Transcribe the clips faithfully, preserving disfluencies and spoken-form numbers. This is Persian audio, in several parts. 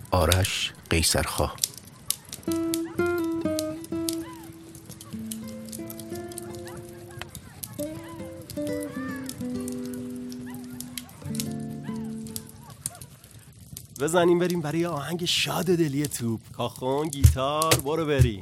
آرش قیصرخواه. بزنیم بریم برای آهنگ شاد دلی توپ. کاخون گیتار برو بریم.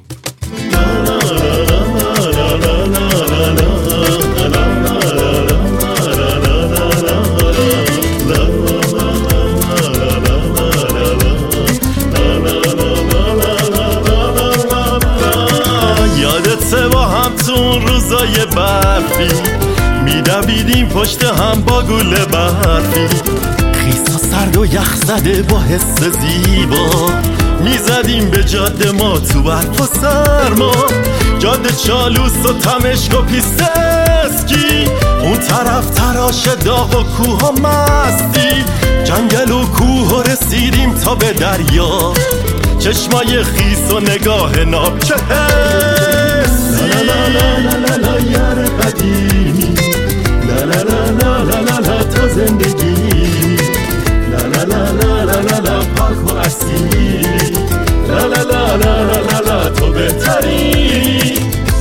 یادته با هم تو اون روزای برفی میدویدیم پشت هم با گل برفی، خیسا سرد و یخ زده با حس زیبا میزدیم به جاده ما تو برف و سرما، جاده چالوس و تمشک و پیست اسکی، اون طرف تراش داغ و کوه و مستی، جنگل و کوه و رسیدیم تا به دریا، چشمای خیس و نگاه ناب چه حسی. لا لا لا لا لا لا یار قدیمی، لا لا لا لا لا لا لا تا زندگی، لا لا لا لا لا لا لا پاک و اصیلی، لا لا لا لا لا لا لا تو بهتری.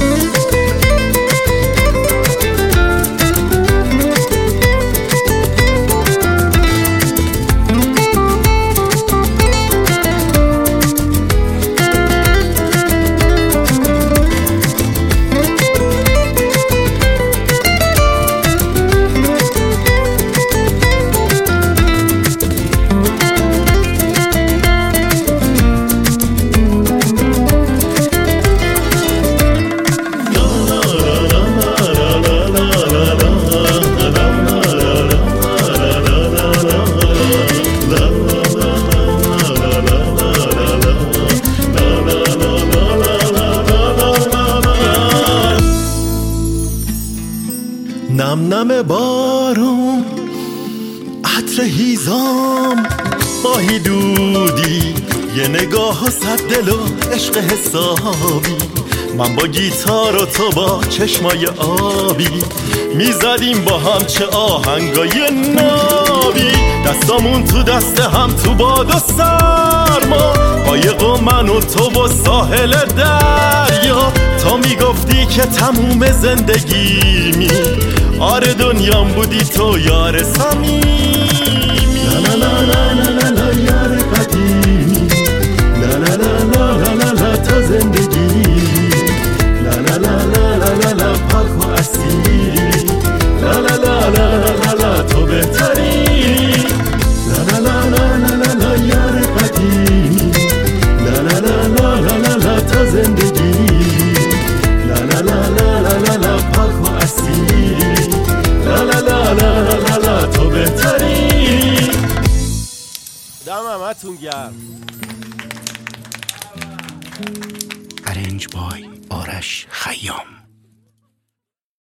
نم نم بارون عطر هیزام ماهی دودی یه نگاه و صد دل و عشق حسابی، من با گیتار و تو با چشمای آبی میزدیم با هم چه آهنگای نابی، دستامون تو دست هم تو باد و سرما، قایق و من و تو و ساحل دریا، تا میگفتی که تموم زندگیمی آره دنیام بودی تو یار صمیمی. لا لا لا لا لا لا یار قدیمی، لا لا لا لا لا لا لا تا زندگی، لا لا لا لا لا لا لا پاک و اصیلی، لا لا لا لا لا لا لا تو بهتری، لا لا لا لا لا لا لا یار قدیمی، لا لا لا لا لا لا لا تا زندگی، لا لا لا لا لا لا لا پاک و اصیلی، لا لا لا لا لا لا لا تو بهتری. دم همتون گرم. ارنج بای آرش خیام.